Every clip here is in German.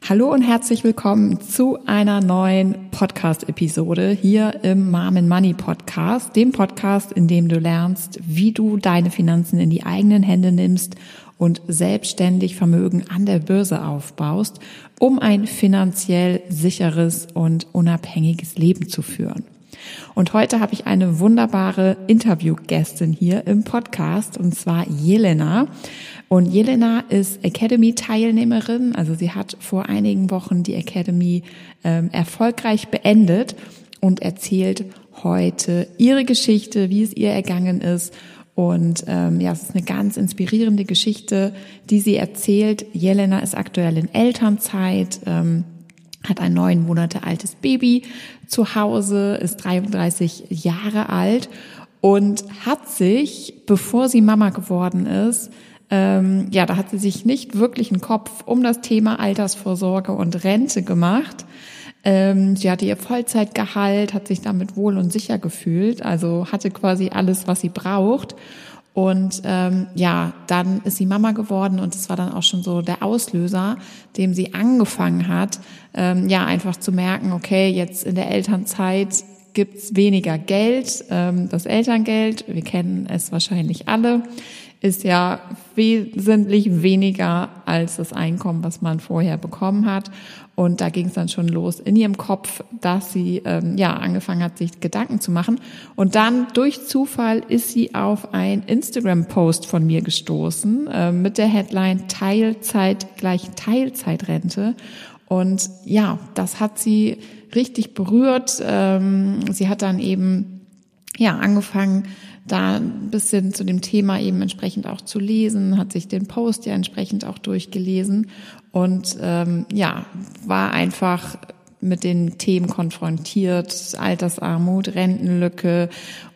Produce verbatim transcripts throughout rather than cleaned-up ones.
Hallo und herzlich willkommen zu einer neuen Podcast-Episode hier im Mom and Money Podcast, dem Podcast, in dem du lernst, wie du deine Finanzen in die eigenen Hände nimmst und selbstständig Vermögen an der Börse aufbaust, um ein finanziell sicheres und unabhängiges Leben zu führen. Und heute habe ich eine wunderbare Interviewgästin hier im Podcast, und zwar Jelena. Und Jelena ist Academy-Teilnehmerin, also sie hat vor einigen Wochen die Academy ähm, erfolgreich beendet und erzählt heute ihre Geschichte, wie es ihr ergangen ist. Und ähm, ja, es ist eine ganz inspirierende Geschichte, die sie erzählt. Jelena ist aktuell in Elternzeit, ähm, hat ein neun Monate altes Baby zu Hause, ist dreiunddreißig Jahre alt und hat sich, bevor sie Mama geworden ist, ähm, ja, da hat sie sich nicht wirklich einen Kopf um das Thema Altersvorsorge und Rente gemacht. Ähm, sie hatte ihr Vollzeitgehalt, hat sich damit wohl und sicher gefühlt, also hatte quasi alles, was sie braucht. Und ähm, ja, dann ist sie Mama geworden und es war dann auch schon so der Auslöser, dem sie angefangen hat, ähm, ja einfach zu merken, okay, jetzt in der Elternzeit gibt's weniger Geld. Ähm, das Elterngeld, wir kennen es wahrscheinlich alle, ist ja wesentlich weniger als das Einkommen, was man vorher bekommen hat. Und da ging es dann schon los in ihrem Kopf, dass sie ähm, ja angefangen hat, sich Gedanken zu machen. Und dann durch Zufall ist sie auf einen Instagram-Post von mir gestoßen äh, mit der Headline Teilzeit gleich Teilzeitrente. Und ja, das hat sie richtig berührt. Ähm, sie hat dann eben ja angefangen, da ein bisschen zu dem Thema eben entsprechend auch zu lesen, hat sich den Post ja entsprechend auch durchgelesen und ähm, ja, war einfach mit den Themen konfrontiert, Altersarmut, Rentenlücke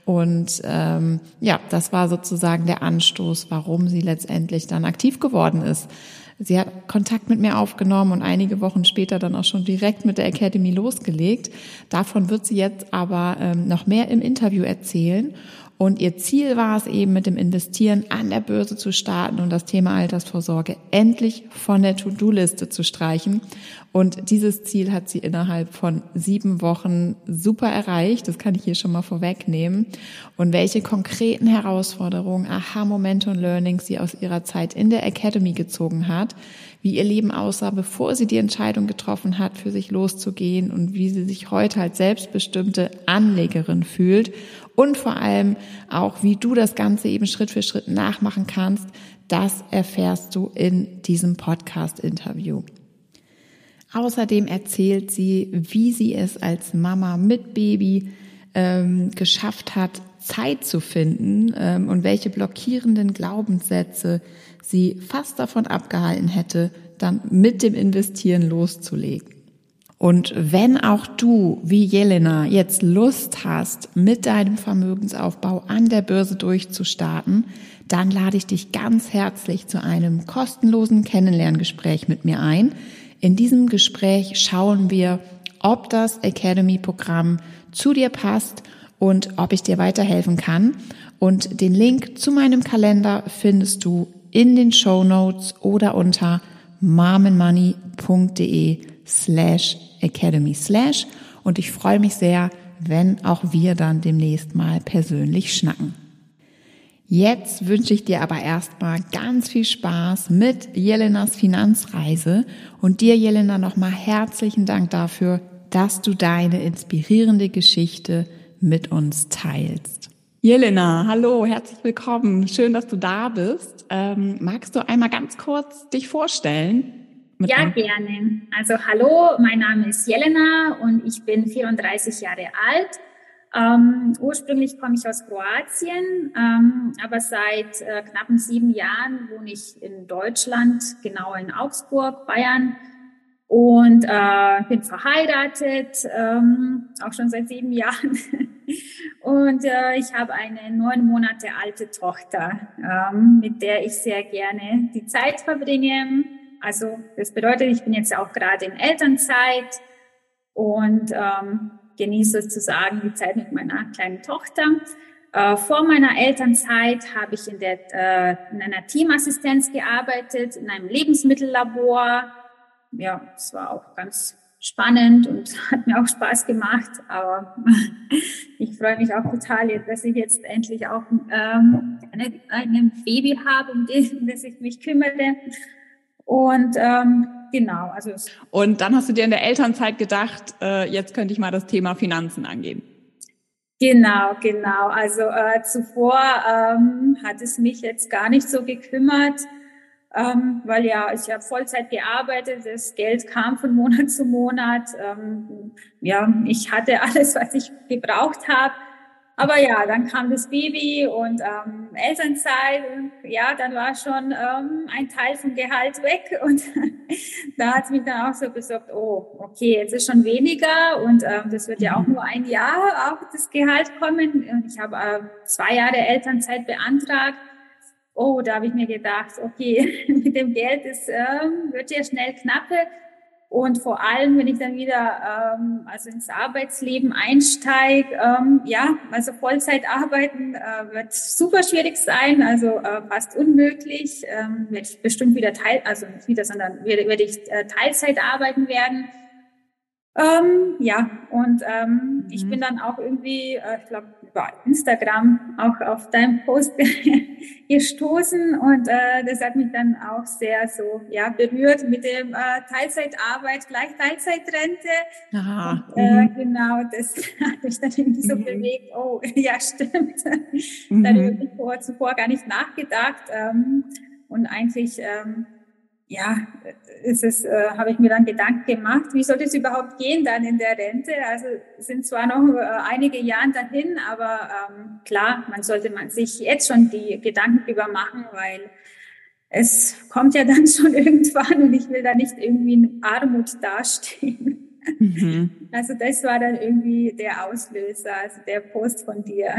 und ähm, ja, das war sozusagen der Anstoß, warum sie letztendlich dann aktiv geworden ist. Sie hat Kontakt mit mir aufgenommen und einige Wochen später dann auch schon direkt mit der Academy losgelegt. Davon wird sie jetzt aber ähm, noch mehr im Interview erzählen. Und ihr Ziel war es eben, mit dem Investieren an der Börse zu starten und das Thema Altersvorsorge endlich von der To-Do-Liste zu streichen. Und dieses Ziel hat sie innerhalb von sieben Wochen super erreicht. Das kann ich hier schon mal vorwegnehmen. Und welche konkreten Herausforderungen, Aha-Momente und Learnings sie aus ihrer Zeit in der Academy gezogen hat, wie ihr Leben aussah, bevor sie die Entscheidung getroffen hat, für sich loszugehen und wie sie sich heute als selbstbestimmte Anlegerin fühlt und vor allem auch, wie du das Ganze eben Schritt für Schritt nachmachen kannst, das erfährst du in diesem Podcast-Interview. Außerdem erzählt sie, wie sie es als Mama mit Baby ähm, geschafft hat, Zeit zu finden ähm, und welche blockierenden Glaubenssätze sie fast davon abgehalten hätte, dann mit dem Investieren loszulegen. Und wenn auch du, wie Jelena, jetzt Lust hast, mit deinem Vermögensaufbau an der Börse durchzustarten, dann lade ich dich ganz herzlich zu einem kostenlosen Kennenlerngespräch mit mir ein. In diesem Gespräch schauen wir, ob das Academy-Programm zu dir passt und ob ich dir weiterhelfen kann. Und den Link zu meinem Kalender findest du in den Shownotes oder unter momandmoney.de slash academy slash. Und ich freue mich sehr, wenn auch wir dann demnächst mal persönlich schnacken. Jetzt wünsche ich dir aber erstmal ganz viel Spaß mit Jelenas Finanzreise und dir, Jelena, nochmal herzlichen Dank dafür, dass du deine inspirierende Geschichte mit uns teilst. Jelena, hallo, herzlich willkommen. Schön, dass du da bist. Ähm, magst du einmal ganz kurz dich vorstellen? Ja, gerne. Also hallo, mein Name ist Jelena und ich bin vierunddreißig Jahre alt. Ähm, ursprünglich komme ich aus Kroatien, ähm, aber seit äh, knappen sieben Jahren wohne ich in Deutschland, genau in Augsburg, Bayern, und äh, bin verheiratet, ähm, auch schon seit sieben Jahren. Und äh, ich habe eine neun Monate alte Tochter, ähm, mit der ich sehr gerne die Zeit verbringe. Also das bedeutet, ich bin jetzt auch gerade in Elternzeit und ähm, genieße sozusagen die Zeit mit meiner kleinen Tochter. Äh, vor meiner Elternzeit habe ich in, der, äh, in einer Teamassistenz gearbeitet, in einem Lebensmittellabor. ja, es war auch ganz spannend und hat mir auch Spaß gemacht. Aber ich freue mich auch total, dass ich jetzt endlich auch ähm, eine, ein Baby habe, um das ich mich kümmere. Und ähm, genau, also und dann hast du dir in der Elternzeit gedacht, äh, jetzt könnte ich mal das Thema Finanzen angehen. Genau, genau. Also äh, zuvor ähm, hat es mich jetzt gar nicht so gekümmert. Ähm, weil ja, ich habe Vollzeit gearbeitet, das Geld kam von Monat zu Monat. Ähm, ja, ich hatte alles, was ich gebraucht habe. Aber ja, dann kam das Baby und ähm, Elternzeit und ja, dann war schon ähm, ein Teil vom Gehalt weg und da hat es mich dann auch so besorgt, oh, okay, jetzt ist schon weniger und ähm, das wird ja auch nur ein Jahr auch das Gehalt kommen. Und ich habe äh, zwei Jahre Elternzeit beantragt. Oh, da habe ich mir gedacht, okay, mit dem Geld ist, ähm, wird ja schnell knappe. Und vor allem, wenn ich dann wieder ähm, also ins Arbeitsleben einsteige, ähm, ja, also Vollzeit arbeiten äh, wird super schwierig sein, also äh, fast unmöglich. Ähm, werde ich bestimmt wieder Teil, also nicht wieder, sondern werde, werde ich äh, Teilzeit arbeiten werden. Ähm, ja, und ähm, mhm. ich bin dann auch irgendwie, äh, ich glaube, über Instagram auch auf deinen Post gestoßen und äh, das hat mich dann auch sehr so ja berührt mit dem äh, Teilzeitarbeit gleich Teilzeitrente. Aha. Und, äh, mhm. Genau, das hat mich dann irgendwie so mhm. bewegt. Oh, ja, stimmt. Mhm. Darüber habe ich vor, zuvor gar nicht nachgedacht ähm, und eigentlich ähm, ja, ist es, äh, habe ich mir dann Gedanken gemacht, wie soll das überhaupt gehen dann in der Rente? Also sind zwar noch äh, einige Jahre dahin, aber ähm, klar, man sollte man sich jetzt schon die Gedanken drüber machen, weil es kommt ja dann schon irgendwann und ich will da nicht irgendwie in Armut dastehen. Mhm. Also das war dann irgendwie der Auslöser, also der Post von dir.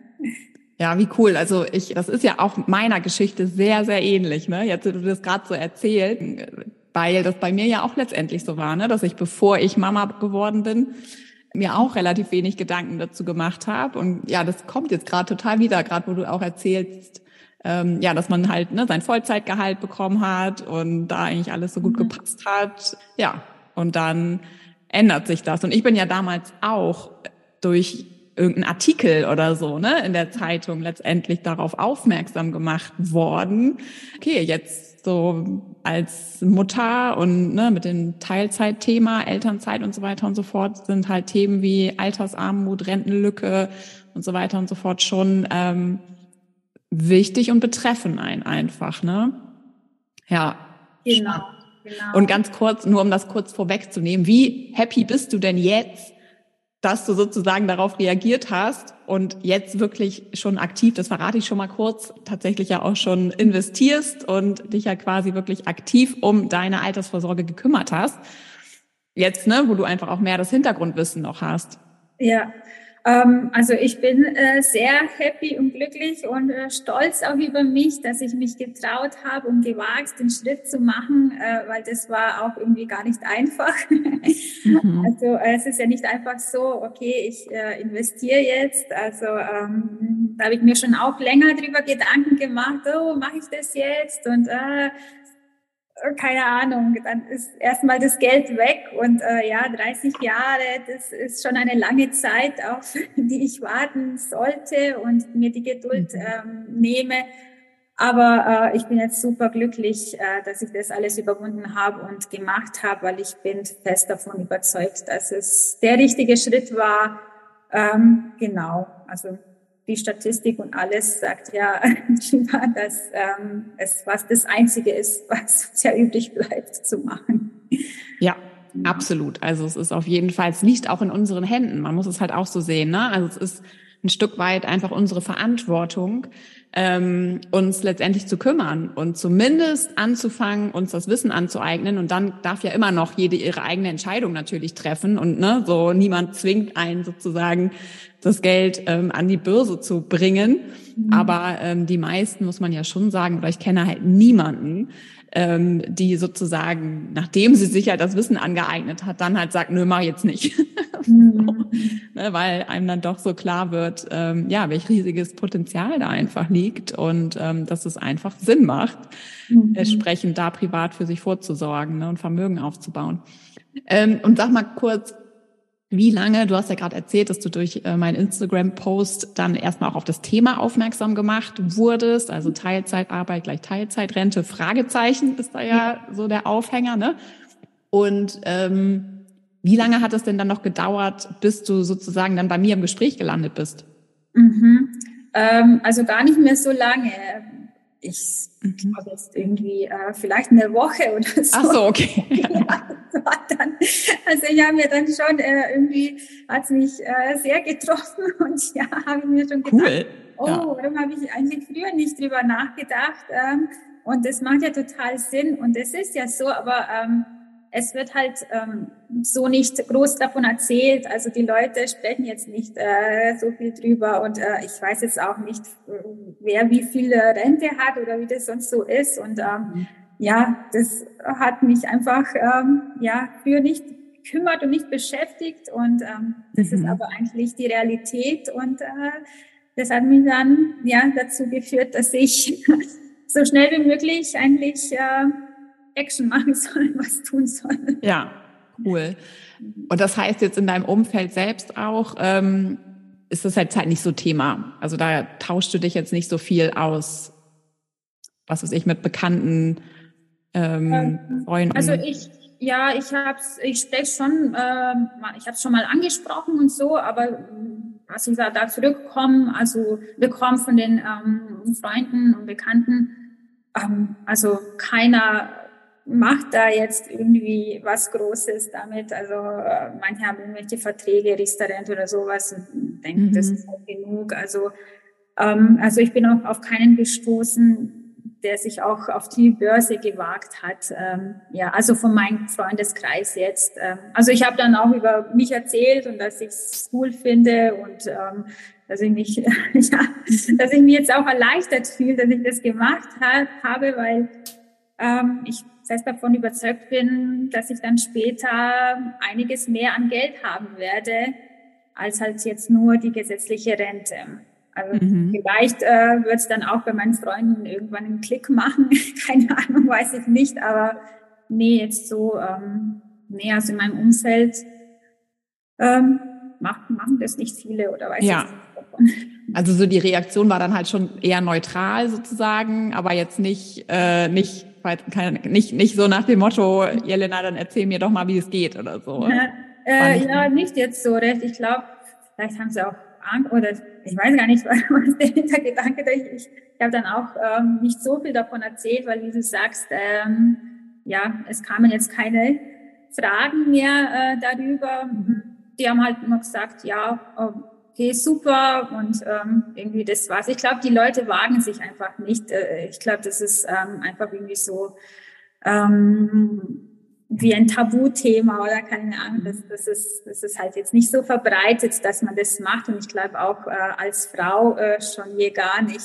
Ja, wie cool. Also ich, das ist ja auch meiner Geschichte sehr, sehr ähnlich, ne? Jetzt, du das gerade so erzählt, weil das bei mir ja auch letztendlich so war, ne? Dass ich, bevor ich Mama geworden bin, mir auch relativ wenig Gedanken dazu gemacht habe. Und ja, das kommt jetzt gerade total wieder, gerade wo du auch erzählst, ähm, ja, dass man halt ne, sein Vollzeitgehalt bekommen hat und da eigentlich alles so gut mhm. gepasst hat. Ja, und dann ändert sich das. Und ich bin ja damals auch durch irgendein Artikel oder so, ne, in der Zeitung letztendlich darauf aufmerksam gemacht worden. Okay, jetzt so als Mutter und ne, mit dem Teilzeitthema, Elternzeit und so weiter und so fort sind halt Themen wie Altersarmut, Rentenlücke und so weiter und so fort schon ähm, wichtig und betreffen einen einfach, ne? Ja. Genau, genau. Und ganz kurz, nur um das kurz vorwegzunehmen, wie happy bist du denn jetzt, dass du sozusagen darauf reagiert hast und jetzt wirklich schon aktiv, das verrate ich schon mal kurz, tatsächlich ja auch schon investierst und dich ja quasi wirklich aktiv um deine Altersvorsorge gekümmert hast. Jetzt, ne, wo du einfach auch mehr das Hintergrundwissen noch hast. Ja, ähm, also ich bin äh, sehr happy und glücklich und äh, stolz auch über mich, dass ich mich getraut habe und gewagt, den Schritt zu machen, äh, weil das war auch irgendwie gar nicht einfach. Mhm. Also äh, es ist ja nicht einfach so, okay, ich äh, investiere jetzt. Also ähm, da habe ich mir schon auch länger drüber Gedanken gemacht, oh, mache ich das jetzt? Und äh, keine Ahnung, dann ist erstmal das Geld weg und äh, ja, dreißig Jahre, das ist schon eine lange Zeit, auf die ich warten sollte und mir die Geduld ähm, nehme. Aber äh, ich bin jetzt super glücklich, äh, dass ich das alles überwunden habe und gemacht habe, weil ich bin fest davon überzeugt, dass es der richtige Schritt war. Ähm, genau, also die Statistik und alles sagt ja, dass ähm, es was das Einzige ist, was uns ja übrig bleibt zu machen. Ja, absolut. Also es ist auf jeden Fall, es liegt auch in unseren Händen. Man muss es halt auch so sehen, ne? Also es ist ein Stück weit einfach unsere Verantwortung, ähm, uns letztendlich zu kümmern und zumindest anzufangen, uns das Wissen anzueignen. Und dann darf ja immer noch jede ihre eigene Entscheidung natürlich treffen. Und ne, so niemand zwingt einen sozusagen, das Geld ähm, an die Börse zu bringen. Mhm. Aber ähm, die meisten, muss man ja schon sagen, oder ich kenne halt niemanden, ähm, die sozusagen, nachdem sie sich halt das Wissen angeeignet hat, dann halt sagt, nö, mach ich jetzt nicht. Mhm. ne, weil einem dann doch so klar wird, ähm, ja, welch riesiges Potenzial da einfach liegt und ähm, dass es einfach Sinn macht, mhm. entsprechend da privat für sich vorzusorgen, ne, und Vermögen aufzubauen. Ähm, und sag mal kurz, wie lange, du hast ja gerade erzählt, dass du durch äh, meinen Instagram-Post dann erstmal auch auf das Thema aufmerksam gemacht wurdest, also Teilzeitarbeit gleich Teilzeitrente, Fragezeichen ist da ja, ja. so der Aufhänger, ne? Und ähm, wie lange hat es denn dann noch gedauert, bis du sozusagen dann bei mir im Gespräch gelandet bist? Mhm. Ähm, also gar nicht mehr so lange. Ich mhm. habe jetzt irgendwie äh, vielleicht eine Woche oder so. Ach so, okay. Ja, dann, also ich habe mir dann schon äh, irgendwie, hat es mich äh, sehr getroffen und ja, habe ich mir schon gedacht, cool. oh, ja. warum habe ich eigentlich früher nicht drüber nachgedacht? Ähm, und das macht ja total Sinn und es ist ja so, aber ähm, es wird halt ähm, so nicht groß davon erzählt. Also die Leute sprechen jetzt nicht äh, so viel drüber und äh, ich weiß jetzt auch nicht, wer wie viel Rente hat oder wie das sonst so ist. Und ähm, ja, das hat mich einfach ähm, ja früher nicht gekümmert und nicht beschäftigt. Und ähm, das mhm. ist aber eigentlich die Realität. Und äh, das hat mich dann ja dazu geführt, dass ich so schnell wie möglich eigentlich äh, Action machen sollen, was tun sollen. Ja, cool. Und das heißt jetzt in deinem Umfeld selbst auch, ähm, ist das halt halt nicht so Thema. Also da tauschst du dich jetzt nicht so viel aus, was weiß ich, mit Bekannten, ähm, Freunden. Also ich, ja, ich hab's, ich spreche schon, ähm, ich habe es schon mal angesprochen und so, aber was ich da, da zurückkomme, also bekomme von den ähm, Freunden und Bekannten, ähm, also keiner macht da jetzt irgendwie was Großes damit. Also äh, manche haben irgendwelche Verträge, Riester-Rent oder sowas und denken, mhm. das ist halt genug. Also, ähm, also ich bin auch auf keinen gestoßen, der sich auch auf die Börse gewagt hat. Ähm, ja, also von meinem Freundeskreis jetzt. Ähm, also ich habe dann auch über mich erzählt und dass ich es cool finde und ähm, dass ich mich, ja, dass ich mich jetzt auch erleichtert fühle, dass ich das gemacht ha- habe, weil ähm, ich fest davon überzeugt bin, dass ich dann später einiges mehr an Geld haben werde, als halt jetzt nur die gesetzliche Rente. Also mhm. vielleicht äh, wird es dann auch bei meinen Freunden irgendwann einen Klick machen. Keine Ahnung, weiß ich nicht. Aber nee, jetzt so, ähm, nee, also in meinem Umfeld ähm, machen, machen das nicht viele oder weiß ja. ich nicht davon. Also so die Reaktion war dann halt schon eher neutral sozusagen, aber jetzt nicht äh, nicht nicht nicht so nach dem Motto, Jelena, dann erzähl mir doch mal, wie es geht oder so. Ja, äh, ja nicht jetzt so recht. Ich glaube, vielleicht haben sie auch Angst oder ich weiß gar nicht, was der Hintergedanke ist. Ich, ich habe dann auch ähm, nicht so viel davon erzählt, weil wie du sagst, ähm, ja, es kamen jetzt keine Fragen mehr äh, darüber. Die haben halt nur gesagt, ja, okay, super und ähm, irgendwie das war's. Ich glaube, die Leute wagen sich einfach nicht. Äh, ich glaube, das ist ähm, einfach irgendwie so ähm, wie ein Tabuthema oder keine Ahnung. Das, das ist, das ist halt jetzt nicht so verbreitet, dass man das macht. Und ich glaube auch äh, als Frau äh, schon je gar nicht.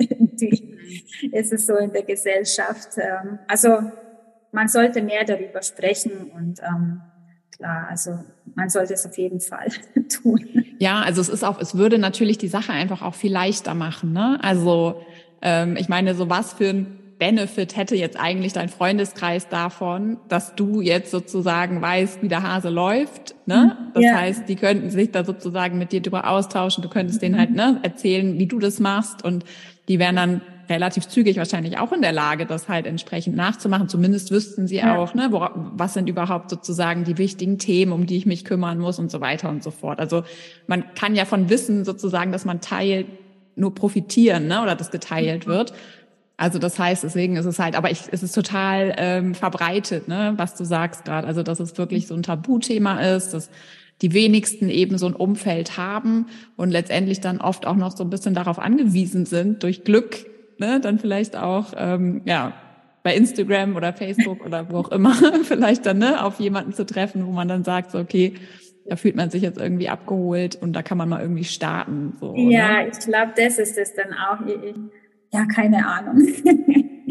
ist es so in der Gesellschaft. Ähm, also man sollte mehr darüber sprechen und ähm, klar, also man sollte es auf jeden Fall tun. Ja, also es ist auch, es würde natürlich die Sache einfach auch viel leichter machen, ne? Also ähm, ich meine, so was für ein Benefit hätte jetzt eigentlich dein Freundeskreis davon, dass du jetzt sozusagen weißt, wie der Hase läuft, ne? Das ja. heißt, die könnten sich da sozusagen mit dir drüber austauschen, du könntest denen halt, ne, erzählen, wie du das machst und die wären dann relativ zügig wahrscheinlich auch in der Lage, das halt entsprechend nachzumachen. Zumindest wüssten sie ja. auch, ne, wo, was sind überhaupt sozusagen die wichtigen Themen, um die ich mich kümmern muss und so weiter und so fort. Also man kann ja von Wissen sozusagen, dass man teilt, nur profitieren, ne, oder das geteilt mhm. wird. Also das heißt, deswegen ist es halt, aber ich, es ist total ähm, verbreitet, ne, was du sagst gerade. Also dass es wirklich so ein Tabuthema ist, dass die wenigsten eben so ein Umfeld haben und letztendlich dann oft auch noch so ein bisschen darauf angewiesen sind, durch Glück, ne, dann vielleicht auch, ähm, ja, bei Instagram oder Facebook oder wo auch immer, vielleicht dann, ne, auf jemanden zu treffen, wo man dann sagt, so, okay, da fühlt man sich jetzt irgendwie abgeholt und da kann man mal irgendwie starten. So, ja, ne? Ich glaube, das ist es dann auch. Ja, keine Ahnung.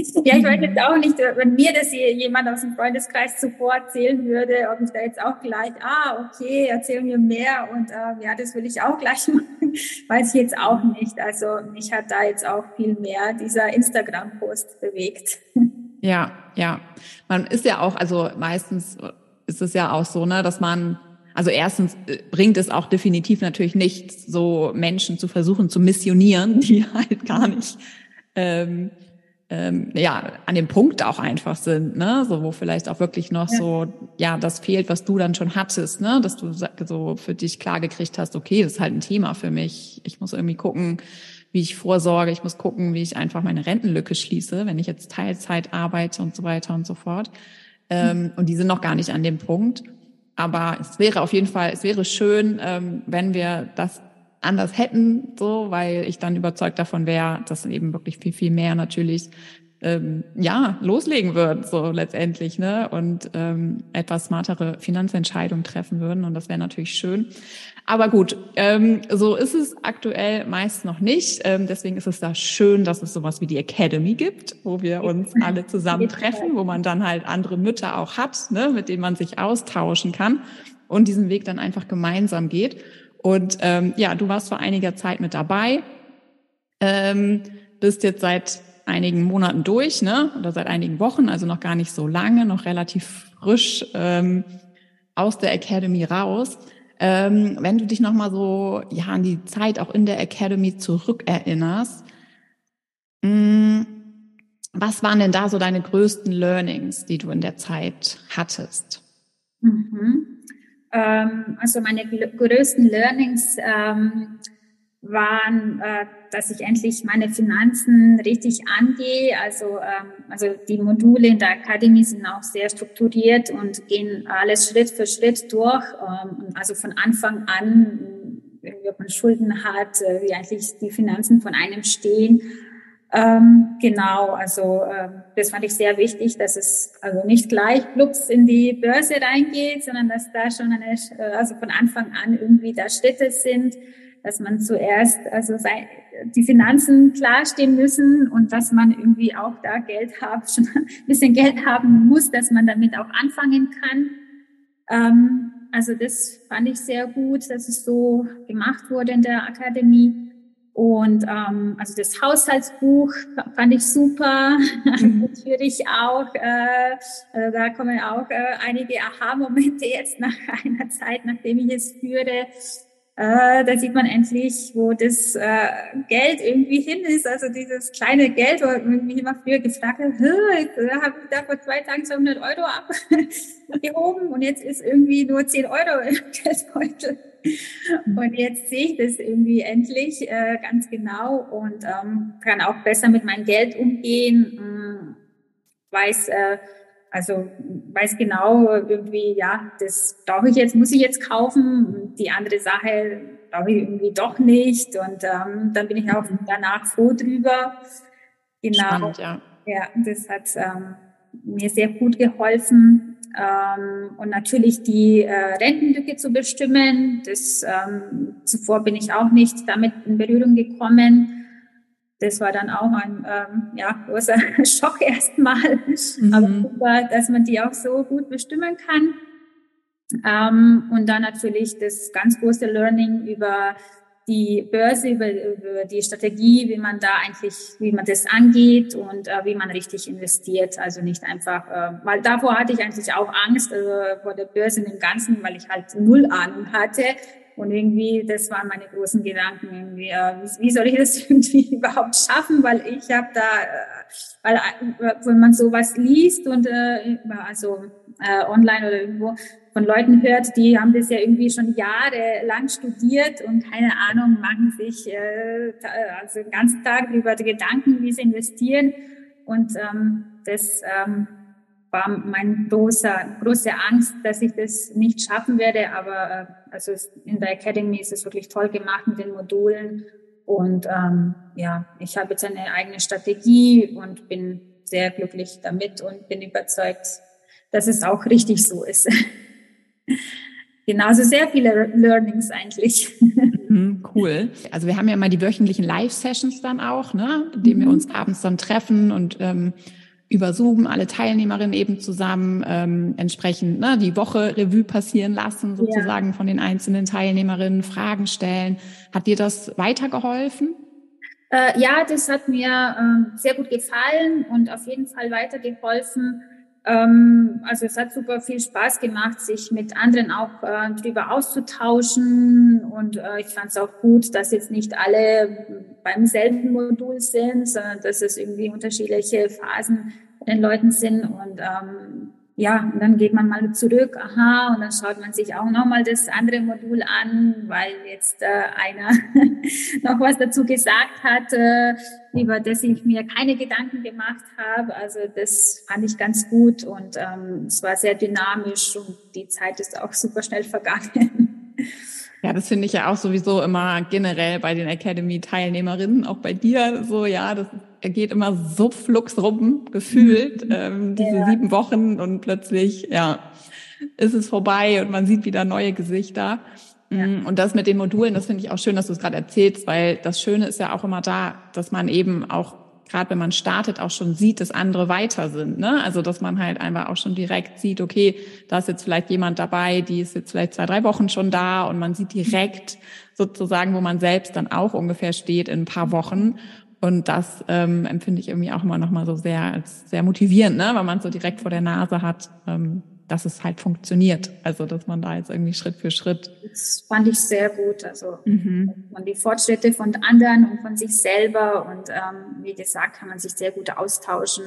Ja, ich weiß jetzt auch nicht, wenn mir das jemand aus dem Freundeskreis zuvor erzählen würde, ob ich da jetzt auch gleich, ah, okay, erzähl mir mehr und äh, ja, das will ich auch gleich machen, weiß ich jetzt auch nicht. Also mich hat da jetzt auch viel mehr dieser Instagram-Post bewegt. Ja, ja. Man ist ja auch, also meistens ist es ja auch so, ne, dass man, also erstens bringt es auch definitiv natürlich nichts, so Menschen zu versuchen zu missionieren, die halt gar nicht, ähm, ähm, ja, an dem Punkt auch einfach sind, ne, so, wo vielleicht auch wirklich noch ja. so, ja, das fehlt, was du dann schon hattest, ne, dass du so für dich klar gekriegt hast, okay, das ist halt ein Thema für mich. Ich muss irgendwie gucken, wie ich vorsorge. Ich muss gucken, wie ich einfach meine Rentenlücke schließe, wenn ich jetzt Teilzeit arbeite und so weiter und so fort. Ähm, und die sind noch gar nicht an dem Punkt. Aber es wäre auf jeden Fall, es wäre schön, ähm, wenn wir das anders hätten, so, weil ich dann überzeugt davon wäre, dass eben wirklich viel, viel mehr natürlich ähm, ja loslegen wird, so letztendlich, ne, und ähm, etwas smartere Finanzentscheidungen treffen würden. Und das wäre natürlich schön. Aber gut, ähm, so ist es aktuell meist noch nicht. Ähm, deswegen ist es da schön, dass es sowas wie die Academy gibt, wo wir uns alle zusammentreffen, wo man dann halt andere Mütter auch hat, ne, mit denen man sich austauschen kann und diesen Weg dann einfach gemeinsam geht. Und ähm, ja, du warst vor einiger Zeit mit dabei, ähm, bist jetzt seit einigen Monaten durch, ne, oder seit einigen Wochen, also noch gar nicht so lange, noch relativ frisch ähm, aus der Academy raus. Ähm, wenn du dich nochmal so ja an die Zeit auch in der Academy zurückerinnerst, mh, was waren denn da so deine größten Learnings, die du in der Zeit hattest? Mhm. Ähm, also meine größten Learnings ähm, waren, äh, dass ich endlich meine Finanzen richtig angehe. Also, ähm, also die Module in der Akademie sind auch sehr strukturiert und gehen alles Schritt für Schritt durch. Ähm, also von Anfang an, wie man Schulden hat, äh, wie eigentlich die Finanzen von einem stehen. Ähm, genau, also äh, das fand ich sehr wichtig, dass es also nicht gleich plups in die Börse reingeht, sondern dass da schon eine, also von Anfang an irgendwie da Schritte sind, dass man zuerst also sei, die Finanzen klarstehen müssen und dass man irgendwie auch da Geld haben, schon ein bisschen Geld haben muss, dass man damit auch anfangen kann. Ähm, also das fand ich sehr gut, dass es so gemacht wurde in der Akademie. Und ähm, also das Haushaltsbuch fand ich super, mhm. Natürlich auch, äh, also da kommen auch äh, einige Aha-Momente jetzt nach einer Zeit, nachdem ich es führe. Äh, da sieht man endlich, wo das äh, Geld irgendwie hin ist, also dieses kleine Geld, wo ich immer früher gefragt habe, da habe ich da vor zwei Tagen zweihundert Euro abgehoben und jetzt ist irgendwie nur zehn Euro im Geldbeutel. Und jetzt sehe ich das irgendwie endlich äh, ganz genau und ähm, kann auch besser mit meinem Geld umgehen, ähm, weiß äh, also weiß genau irgendwie, ja, das brauche ich jetzt, muss ich jetzt kaufen, die andere Sache brauche ich irgendwie doch nicht und ähm, dann bin ich auch danach froh drüber. Genau. Spannend, ja. Ja, das hat ähm, mir sehr gut geholfen. Ähm, und natürlich die äh, Rentenlücke zu bestimmen. Das ähm, zuvor bin ich auch nicht damit in Berührung gekommen. Das war dann auch ein ähm, ja, großer Schock erstmal. Mhm. Aber super, dass man die auch so gut bestimmen kann. Ähm, und dann natürlich das ganz große Learning über die Börse, über, über die Strategie, wie man da eigentlich, wie man das angeht und äh, wie man richtig investiert. Also nicht einfach, äh, weil davor hatte ich eigentlich auch Angst, also vor der Börse im Ganzen, weil ich halt null Ahnung hatte. Und irgendwie, das waren meine großen Gedanken, irgendwie, äh, wie, wie soll ich das irgendwie überhaupt schaffen, weil ich habe da, äh, weil äh, wenn man sowas liest und äh, also äh, online oder irgendwo von Leuten hört, die haben das ja irgendwie schon jahrelang studiert und keine Ahnung, machen sich äh, also den ganzen Tag über die Gedanken, wie sie investieren. Und ähm, das ähm, war mein großer, große Angst, dass ich das nicht schaffen werde. Aber äh, also in der Academy ist es wirklich toll gemacht mit den Modulen. Und ähm, ja, ich habe jetzt eine eigene Strategie und bin sehr glücklich damit und bin überzeugt, dass es auch richtig so ist. Genauso sehr viele Learnings eigentlich. Mhm, cool. Also wir haben ja immer die wöchentlichen Live-Sessions dann auch, ne, in denen mhm. wir uns abends dann treffen und ähm, über Zoom alle Teilnehmerinnen eben zusammen ähm, entsprechend ne, die Woche Revue passieren lassen, sozusagen ja. von den einzelnen Teilnehmerinnen, Fragen stellen. Hat dir das weitergeholfen? Äh, ja, das hat mir äh, sehr gut gefallen und auf jeden Fall weitergeholfen. Ähm, also es hat super viel Spaß gemacht, sich mit anderen auch äh, drüber auszutauschen und äh, ich fand es auch gut, dass jetzt nicht alle beim selben Modul sind, sondern dass es irgendwie unterschiedliche Phasen bei den Leuten sind und ähm, ja, und dann geht man mal zurück, aha, und dann schaut man sich auch nochmal das andere Modul an, weil jetzt äh, einer noch was dazu gesagt hat, äh, über das ich mir keine Gedanken gemacht habe. Also das fand ich ganz gut und ähm, es war sehr dynamisch und die Zeit ist auch super schnell vergangen. Ja, das finde ich ja auch sowieso immer generell bei den Academy-Teilnehmerinnen, auch bei dir so, ja, das geht immer so flugs rum, gefühlt, mhm. ähm, diese ja. sieben Wochen und plötzlich, ja, ist es vorbei und man sieht wieder neue Gesichter. Ja. Und das mit den Modulen, das finde ich auch schön, dass du es gerade erzählst, weil das Schöne ist ja auch immer da, dass man eben auch, gerade wenn man startet, auch schon sieht, dass andere weiter sind, ne? Also, dass man halt einfach auch schon direkt sieht, okay, da ist jetzt vielleicht jemand dabei, die ist jetzt vielleicht zwei, drei Wochen schon da und man sieht direkt sozusagen, wo man selbst dann auch ungefähr steht in ein paar Wochen. Und das ähm, empfinde ich irgendwie auch immer noch mal so sehr als sehr motivierend, ne? Weil man es so direkt vor der Nase hat, ähm, dass es halt funktioniert. Also, dass man da jetzt irgendwie Schritt für Schritt. Das fand ich sehr gut. Also, mhm. man die Fortschritte von anderen und von sich selber und, ähm, wie gesagt, kann man sich sehr gut austauschen.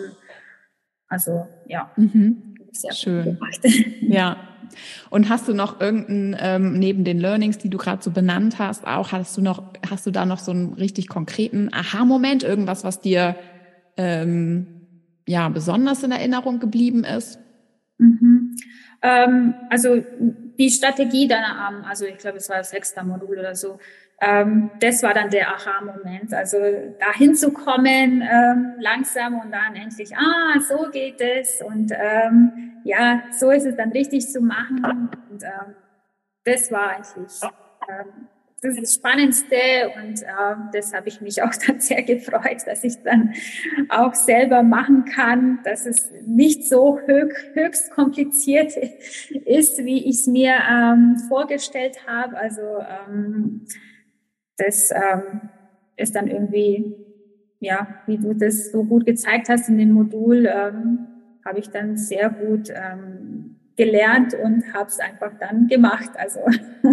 Also, ja. Mhm. Sehr schön. Gut gemacht. Ja. Und hast du noch irgendeinen, ähm, neben den Learnings, die du gerade so benannt hast, auch, hast du noch, hast du da noch so einen richtig konkreten Aha-Moment, irgendwas, was dir, ähm, ja, besonders in Erinnerung geblieben ist? Mhm. Ähm, also die Strategie dann, ähm, also ich glaube, es war das sechste Modul oder so, ähm, das war dann der Aha-Moment, also da hinzukommen, ähm, langsam und dann endlich, ah, so geht es und ähm, ja, so ist es dann richtig zu machen und ähm, das war eigentlich ähm, das ist das Spannendste und äh, das habe ich mich auch dann sehr gefreut, dass ich dann auch selber machen kann, dass es nicht so höch, höchst kompliziert ist, wie ich es mir ähm, vorgestellt habe. Also ähm, das ähm, ist dann irgendwie, ja, wie du das so gut gezeigt hast in dem Modul, ähm, habe ich dann sehr gut ähm, gelernt und habe es einfach dann gemacht. Also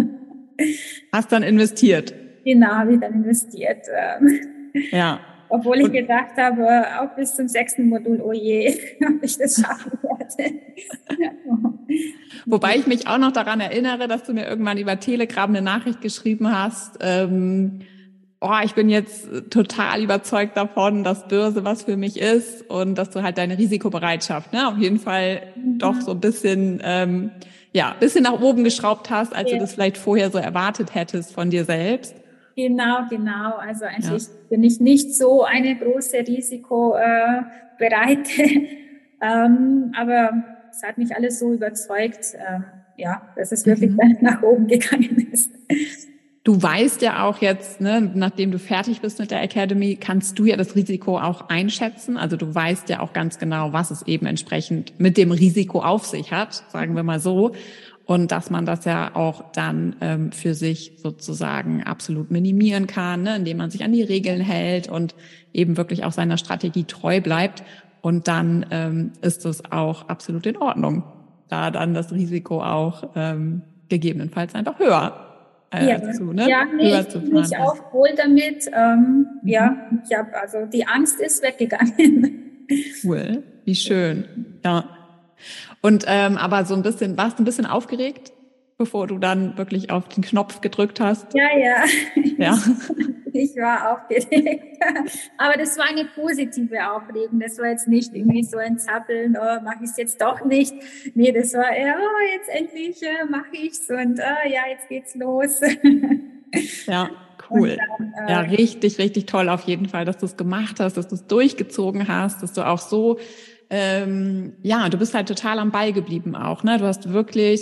hast dann investiert? Genau, habe ich dann investiert. Ja. Obwohl ich gedacht habe, auch bis zum sechsten Modul, oh je, ob ich das schaffen werde. Ja. Wobei ich mich auch noch daran erinnere, dass du mir irgendwann über Telegram eine Nachricht geschrieben hast, ähm, oh, ich bin jetzt total überzeugt davon, dass Börse was für mich ist und dass du halt deine Risikobereitschaft, ne, auf jeden Fall mhm. doch so ein bisschen, ähm, ja, bisschen nach oben geschraubt hast, als ja. du das vielleicht vorher so erwartet hättest von dir selbst. Genau, genau. Also eigentlich ja. bin ich nicht so eine große Risikobereite, äh, ähm, aber es hat mich alles so überzeugt, äh, ja, dass es wirklich mhm. dann nach oben gegangen ist. Du weißt ja auch jetzt, ne, nachdem du fertig bist mit der Academy, kannst du ja das Risiko auch einschätzen. Also du weißt ja auch ganz genau, was es eben entsprechend mit dem Risiko auf sich hat, sagen wir mal so. Und dass man das ja auch dann ähm, für sich sozusagen absolut minimieren kann, ne, indem man sich an die Regeln hält und eben wirklich auch seiner Strategie treu bleibt. Und dann ähm, ist es auch absolut in Ordnung, da dann das Risiko auch ähm, gegebenenfalls einfach höher Äh, ja, zu, ne? ja, nee, ich fühle mich auch wohl damit. Ähm, mhm. Ja, ich habe also die Angst ist weggegangen. Cool, wie schön. Ja. Und ähm, aber so ein bisschen, warst du ein bisschen aufgeregt, bevor du dann wirklich auf den Knopf gedrückt hast? Ja, ja. Ja. Ich war aufgeregt. Aber das war eine positive Aufregung. Das war jetzt nicht irgendwie so ein Zappeln, oh, mache ich es jetzt doch nicht. Nee, das war eher, oh, jetzt endlich äh, mache ich's und oh, ja, jetzt geht's los. Ja, cool. Dann, äh, ja, richtig, richtig toll auf jeden Fall, dass du es gemacht hast, dass du es durchgezogen hast, dass du auch so, ähm, ja, du bist halt total am Ball geblieben auch, ne? Du hast wirklich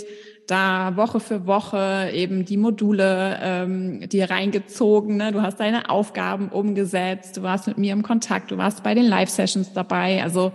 da Woche für Woche eben die Module ähm, dir reingezogen, ne? Du hast deine Aufgaben umgesetzt, du warst mit mir im Kontakt, du warst bei den Live-Sessions dabei, also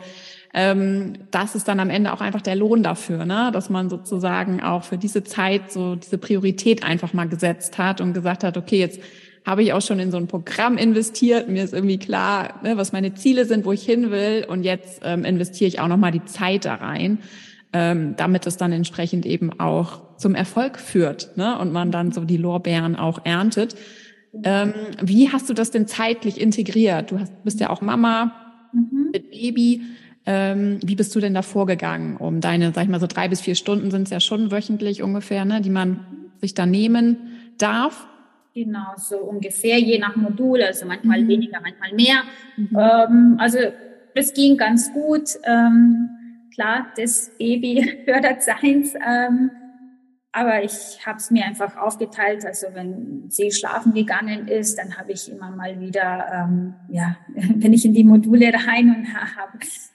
ähm, das ist dann am Ende auch einfach der Lohn dafür, ne? Dass man sozusagen auch für diese Zeit so diese Priorität einfach mal gesetzt hat und gesagt hat, okay, jetzt habe ich auch schon in so ein Programm investiert, mir ist irgendwie klar, ne, was meine Ziele sind, wo ich hin will, und jetzt ähm, investiere ich auch nochmal die Zeit da rein, ähm, damit es dann entsprechend eben auch zum Erfolg führt, ne, und man dann so die Lorbeeren auch erntet. Ähm, wie hast du das denn zeitlich integriert? Du hast, bist ja auch Mama Mhm. mit Baby. Ähm, wie bist du denn da vorgegangen, um deine, sag ich mal, so drei bis vier Stunden sind es ja schon wöchentlich ungefähr, ne, die man sich da nehmen darf? Genau, so ungefähr, je nach Modul, also manchmal Mhm. weniger, manchmal mehr. Mhm. Ähm, also das ging ganz gut. Ähm, klar, das Baby fördert seins, ähm, aber ich habe es mir einfach aufgeteilt. Also wenn sie schlafen gegangen ist, dann habe ich immer mal wieder, ähm, ja, bin ich in die Module rein und habe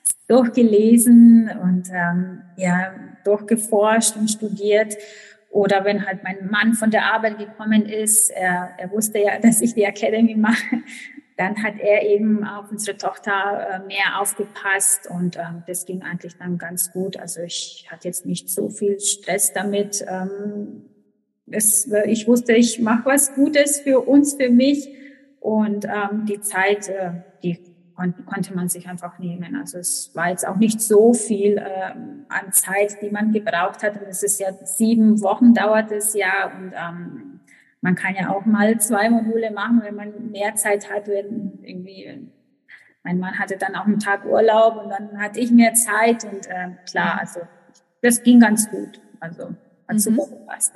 durchgelesen und ähm, ja, durchgeforscht und studiert. Oder wenn halt mein Mann von der Arbeit gekommen ist, er, er wusste ja, dass ich die Academy mache, dann hat er eben auf unsere Tochter äh, mehr aufgepasst und ähm, das ging eigentlich dann ganz gut. Also ich hatte jetzt nicht so viel Stress damit. Ähm, es, ich wusste, ich mache was Gutes für uns, für mich, und ähm, die Zeit, äh, die kon konnte man sich einfach nehmen. Also es war jetzt auch nicht so viel äh, an Zeit, die man gebraucht hat. Und es ist ja sieben Wochen dauert es ja, und ähm, man kann ja auch mal zwei Module machen, wenn man mehr Zeit hat. Wenn irgendwie, mein Mann hatte dann auch einen Tag Urlaub und dann hatte ich mehr Zeit, und äh, klar, also das ging ganz gut. Also hat super gepasst.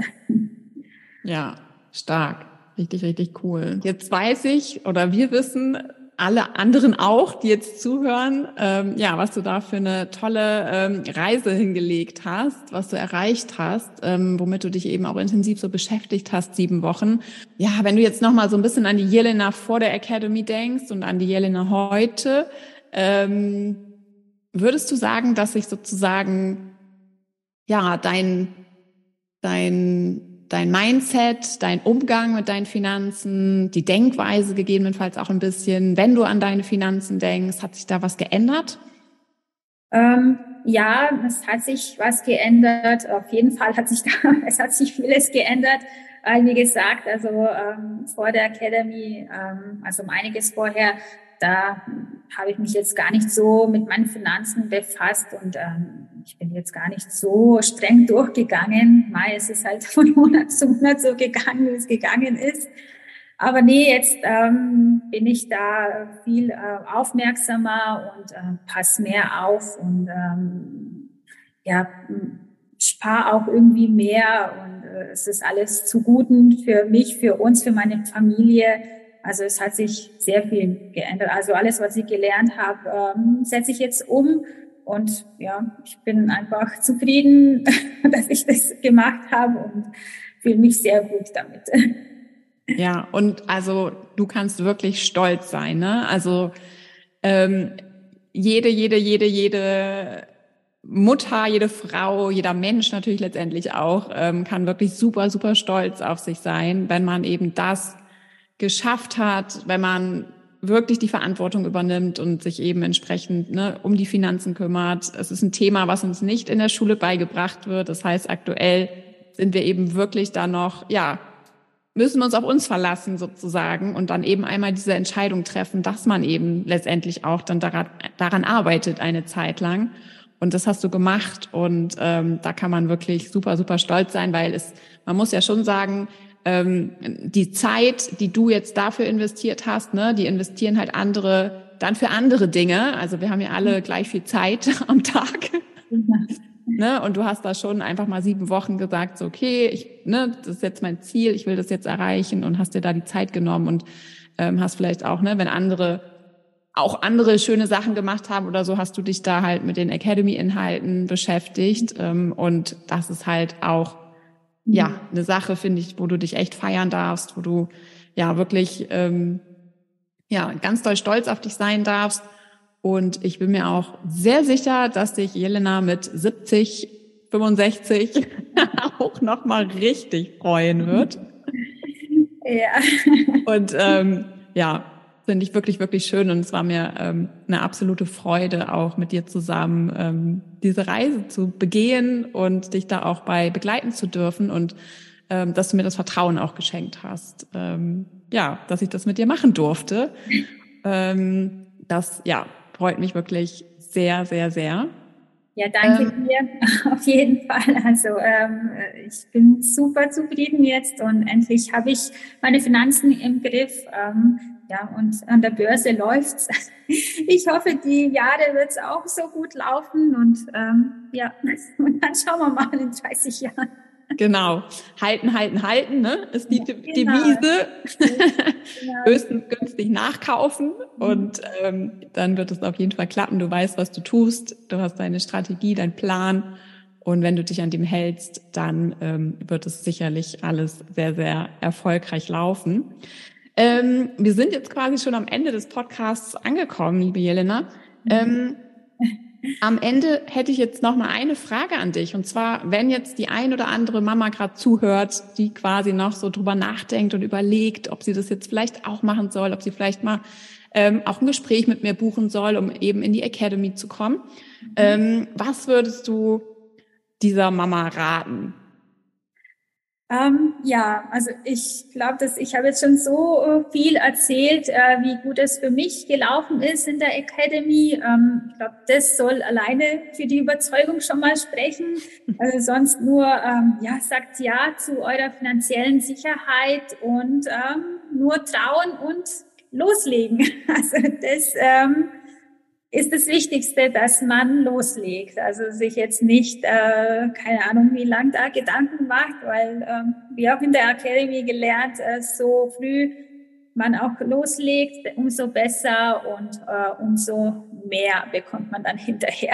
Ja, stark. Richtig, richtig cool. Jetzt weiß ich, oder wir wissen, alle anderen auch, die jetzt zuhören, ähm, ja, was du da für eine tolle ähm, Reise hingelegt hast, was du erreicht hast, ähm, womit du dich eben auch intensiv so beschäftigt hast, sieben Wochen. Ja, wenn du jetzt nochmal so ein bisschen an die Jelena vor der Academy denkst und an die Jelena heute, ähm, würdest du sagen, dass sich sozusagen, ja, dein, dein, dein Mindset, dein Umgang mit deinen Finanzen, die Denkweise gegebenenfalls auch ein bisschen, wenn du an deine Finanzen denkst, hat sich da was geändert? Ähm, ja, es hat sich was geändert. Auf jeden Fall hat sich da, es hat sich vieles geändert. Äh, wie gesagt, also ähm, vor der Academy, ähm, also um einiges vorher, da habe ich mich jetzt gar nicht so mit meinen Finanzen befasst, und ähm, ich bin jetzt gar nicht so streng durchgegangen. Mai, es ist halt von Monat zu Monat so gegangen, wie es gegangen ist. Aber nee, jetzt ähm, bin ich da viel äh, aufmerksamer und äh, passe mehr auf und ähm, ja, spare auch irgendwie mehr, und äh, es ist alles zu Guten für mich, für uns, für meine Familie. Also es hat sich sehr viel geändert. Also alles, was ich gelernt habe, ähm, setze ich jetzt um, und ja, ich bin einfach zufrieden, dass ich das gemacht habe, und fühle mich sehr gut damit. Ja, und also du kannst wirklich stolz sein, ne? Also ähm, jede, jede, jede, jede Mutter, jede Frau, jeder Mensch natürlich letztendlich auch, ähm, kann wirklich super, super stolz auf sich sein, wenn man eben das geschafft hat, wenn man wirklich die Verantwortung übernimmt und sich eben entsprechend, ne, um die Finanzen kümmert. Es ist ein Thema, was uns nicht in der Schule beigebracht wird. Das heißt, aktuell sind wir eben wirklich da noch, ja, müssen wir uns auf uns verlassen sozusagen und dann eben einmal diese Entscheidung treffen, dass man eben letztendlich auch dann daran, daran arbeitet eine Zeit lang. Und das hast du gemacht, und ähm, da kann man wirklich super, super stolz sein, weil es, man muss ja schon sagen, ähm, die Zeit, die du jetzt dafür investiert hast, ne, die investieren halt andere dann für andere Dinge. Also wir haben ja alle gleich viel Zeit am Tag. Ne, und du hast da schon einfach mal sieben Wochen gesagt, so, okay, ich, ne, das ist jetzt mein Ziel, ich will das jetzt erreichen, und hast dir da die Zeit genommen und ähm, hast vielleicht auch, ne, wenn andere auch andere schöne Sachen gemacht haben oder so, hast du dich da halt mit den Academy-Inhalten beschäftigt, ähm, und das ist halt auch, ja, eine Sache, finde ich, wo du dich echt feiern darfst, wo du ja wirklich, ähm, ja, ganz doll stolz auf dich sein darfst. Und ich bin mir auch sehr sicher, dass dich Jelena mit siebzig, fünfundsechzig auch nochmal richtig freuen wird. Ja. Und ähm, ja, finde ich wirklich, wirklich schön. Und es war mir ähm, eine absolute Freude, auch mit dir zusammen ähm, diese Reise zu begehen und dich da auch bei begleiten zu dürfen und ähm, dass du mir das Vertrauen auch geschenkt hast. Ähm, ja, dass ich das mit dir machen durfte. Ähm, das, ja, freut mich wirklich sehr, sehr, sehr. Ja, danke ähm, dir, auf jeden Fall. Also ähm, ich bin super zufrieden jetzt und endlich habe ich meine Finanzen im Griff. Ähm, ja, und an der Börse läuft's. Ich hoffe, die Jahre wird's auch so gut laufen und ähm, ja, und dann schauen wir mal in dreißig Jahren. Genau. Halten, halten, halten, ne? Ist die ja, genau. Devise. Genau. Höchstens günstig nachkaufen mhm. und ähm, dann wird es auf jeden Fall klappen. Du weißt, was du tust. Du hast deine Strategie, deinen Plan. Und wenn du dich an dem hältst, dann ähm, wird es sicherlich alles sehr, sehr erfolgreich laufen. Ähm, wir sind jetzt quasi schon am Ende des Podcasts angekommen, liebe Jelena. Mhm. Ähm, Am Ende hätte ich jetzt noch mal eine Frage an dich. Und zwar, wenn jetzt die ein oder andere Mama gerade zuhört, die quasi noch so drüber nachdenkt und überlegt, ob sie das jetzt vielleicht auch machen soll, ob sie vielleicht mal ähm, auch ein Gespräch mit mir buchen soll, um eben in die Academy zu kommen. Mhm. Ähm, was würdest du dieser Mama raten? Ähm, ja, also ich glaube, dass ich habe jetzt schon so äh, viel erzählt, äh, wie gut es für mich gelaufen ist in der Academy. Ähm, ich glaube, das soll alleine für die Überzeugung schon mal sprechen. Also sonst nur, ähm, ja, sagt ja zu eurer finanziellen Sicherheit und ähm, nur trauen und loslegen. Also das ähm, ist das Wichtigste, dass man loslegt. Also sich jetzt nicht, äh, keine Ahnung, wie lang da Gedanken macht, weil ähm, wir auch in der Academy gelernt, äh, so früh man auch loslegt, umso besser und äh, umso mehr bekommt man dann hinterher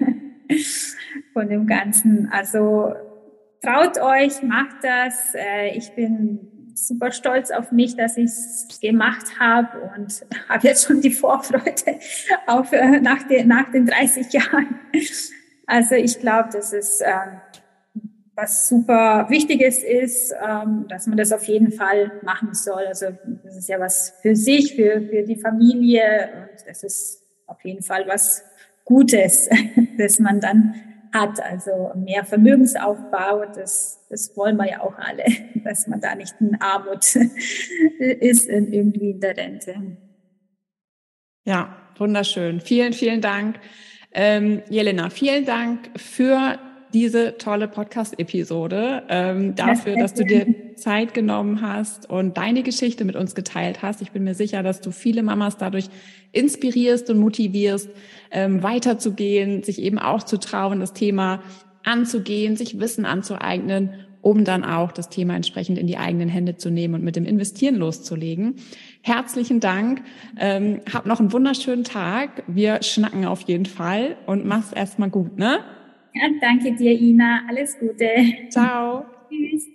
von dem Ganzen. Also traut euch, macht das. Äh, ich bin super stolz auf mich, dass ich es gemacht habe und habe jetzt schon die Vorfreude auf äh, nach, den, nach den dreißig Jahren. Also ich glaube, dass es ähm, was super Wichtiges ist, ähm, dass man das auf jeden Fall machen soll. Also das ist ja was für sich, für, für die Familie und das ist auf jeden Fall was Gutes, dass man dann hat, also mehr Vermögensaufbau, das, das wollen wir ja auch alle, dass man da nicht in Armut ist in irgendwie in der Rente. Ja, wunderschön. Vielen, vielen Dank. Ähm, Jelena, vielen Dank für diese tolle Podcast-Episode, ähm, dafür, dass du dir Zeit genommen hast und deine Geschichte mit uns geteilt hast. Ich bin mir sicher, dass du viele Mamas dadurch inspirierst und motivierst, ähm, weiterzugehen, sich eben auch zu trauen, das Thema anzugehen, sich Wissen anzueignen, um dann auch das Thema entsprechend in die eigenen Hände zu nehmen und mit dem Investieren loszulegen. Herzlichen Dank. Ähm, hab noch einen wunderschönen Tag. Wir schnacken auf jeden Fall und mach's erstmal gut, ne? Ja, danke dir, Ina. Alles Gute. Ciao. Tschüss.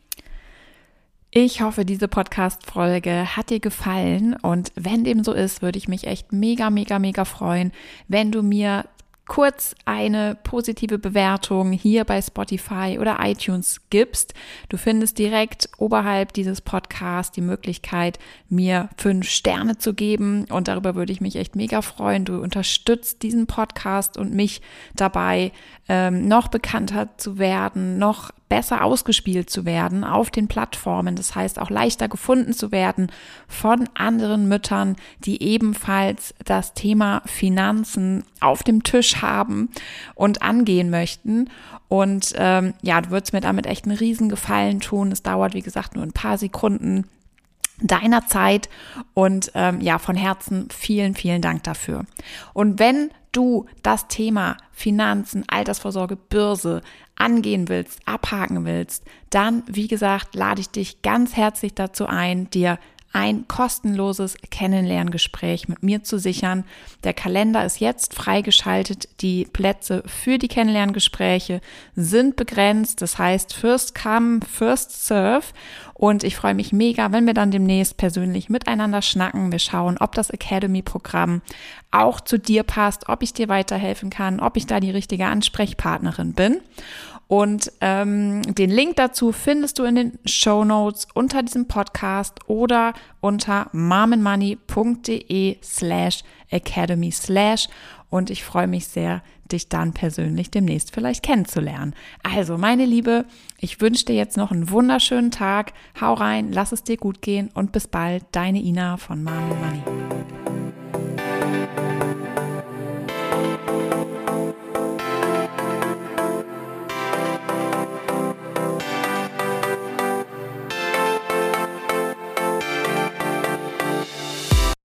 Ich hoffe, diese Podcast-Folge hat dir gefallen und wenn dem so ist, würde ich mich echt mega, mega, mega freuen, wenn du mir kurz eine positive Bewertung hier bei Spotify oder iTunes gibst. Du findest direkt oberhalb dieses Podcasts die Möglichkeit, mir fünf Sterne zu geben und darüber würde ich mich echt mega freuen. Du unterstützt diesen Podcast und mich dabei, ähm, noch bekannter zu werden, noch besser ausgespielt zu werden auf den Plattformen. Das heißt, auch leichter gefunden zu werden von anderen Müttern, die ebenfalls das Thema Finanzen auf dem Tisch haben und angehen möchten. Und ähm, ja, du würdest mir damit echt einen riesen Gefallen tun. Es dauert, wie gesagt, nur ein paar Sekunden deiner Zeit und ähm, ja, von Herzen vielen, vielen Dank dafür. Und wenn du das Thema Finanzen, Altersvorsorge, Börse angehen willst, abhaken willst, dann, wie gesagt, lade ich dich ganz herzlich dazu ein, dir ein kostenloses Kennenlerngespräch mit mir zu sichern. Der Kalender ist jetzt freigeschaltet. Die Plätze für die Kennenlerngespräche sind begrenzt. Das heißt, first come, first serve. Und ich freue mich mega, wenn wir dann demnächst persönlich miteinander schnacken. Wir schauen, ob das Academy-Programm auch zu dir passt, ob ich dir weiterhelfen kann, ob ich da die richtige Ansprechpartnerin bin. Und ähm, den Link dazu findest du in den Shownotes unter diesem Podcast oder unter mamenmoney.de slash academy slash und ich freue mich sehr, dich dann persönlich demnächst vielleicht kennenzulernen. Also, meine Liebe, ich wünsche dir jetzt noch einen wunderschönen Tag. Hau rein, lass es dir gut gehen und bis bald, deine Ina von Mom and Money.